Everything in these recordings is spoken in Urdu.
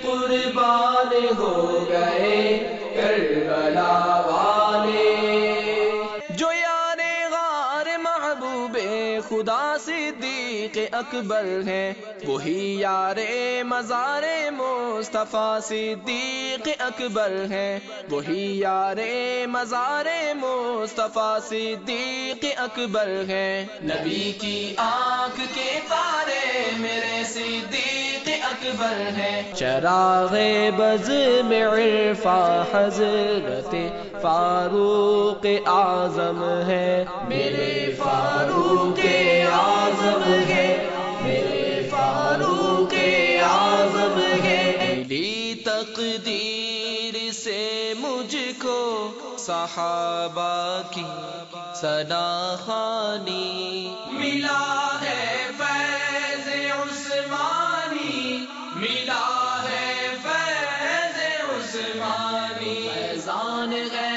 قربان ہو گئے کربلا والے، جو یار غار محبوب خدا صدیق اکبر ہیں، وہی یار مزار مصطفیٰ صدیق اکبر ہیں، وہی یار مزار مصطفیٰ صدیق اکبر ہیں، نبی کی آنکھ کے تارے میرے صدیق اکبر ہیں، چراغ بز میں عرفاں حضرت فاروق اعظم ہے، میرے فاروق اعظم ہے، میرے فاروق اعظم ہے، ملی تقدیر سے مجھ کو صحابہ کی ثنا خوانی، ملا ہے فیض عثمانی، ملا ہے فیض عثمانی، فیضان ہے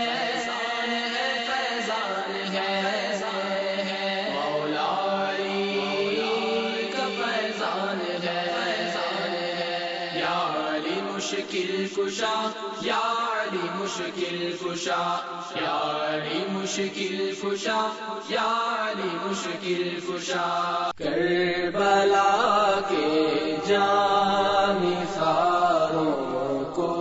فیضان ہے، مولا علی کا فیضان ہے، یا علی مشکل کشا، یا علی مشکل کشا، یا علی مشکل کشا، یا علی مشکل کشا، کربلا کے جانثاروں کو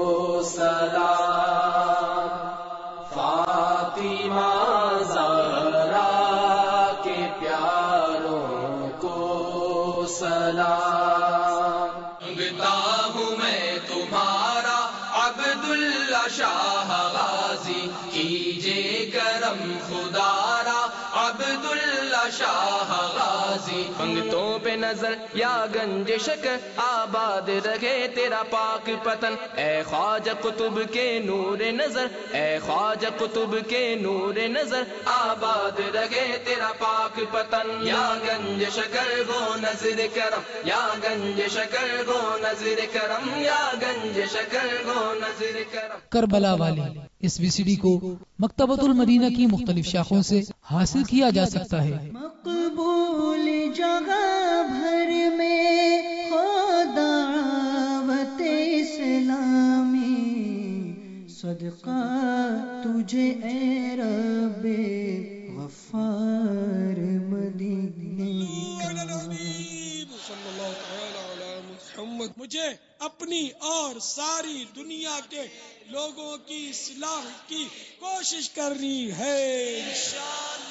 سلام، فاطمہ زہرا کے پیاروں کو سلام، مانگتا ہوں میں تمہارا عبداللہ شاہ غازی، کیجے کرم خدارا عبداللہ شاہ غازی، منگتوں پہ نظر یا گنج شکر آباد رہے تیرا پاک پتن، اے خواجہ قطب کے نور نظر، اے خواجہ قطب کے نور نظر آباد رہے تیرا پاک پتن، یا گنج شکر گو نظر کرم، یا گنج شکر گو نظر کرم، یا گنج شکر گو نظر کرم۔ کربلا والی اس وی سی ڈی کو مکتبۃ المدینہ کی مختلف شاخوں سے حاصل کیا جا سکتا ہے۔ مقبول جگہ بھر میں ہو دعوت اسلامی، صدقہ تجھے اے رب غفار مدینے کا۔ صلی اللہ تعالی علی محمد۔ مجھے اپنی اور ساری دنیا کے لوگوں کی اصلاح کی کوشش کرنی ہے انشاءاللہ۔